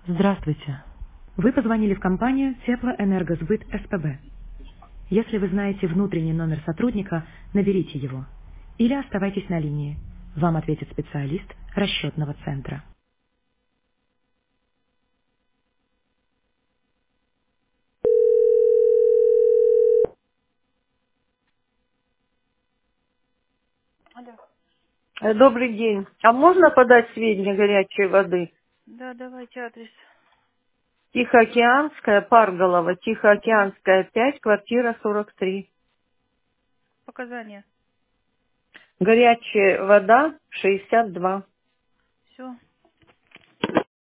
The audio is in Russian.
Здравствуйте. Вы позвонили в компанию Теплоэнергосбыт СПБ. Если вы знаете внутренний номер сотрудника, наберите его. Или оставайтесь на линии. Вам ответит специалист расчетного центра. Алло. Добрый день. А можно подать сведения горячей воды? Да, давайте адрес. Тихоокеанская, Парголова, Мгм. Тихоокеанская, 5, квартира 43. Показания. Горячая вода, 62. Все.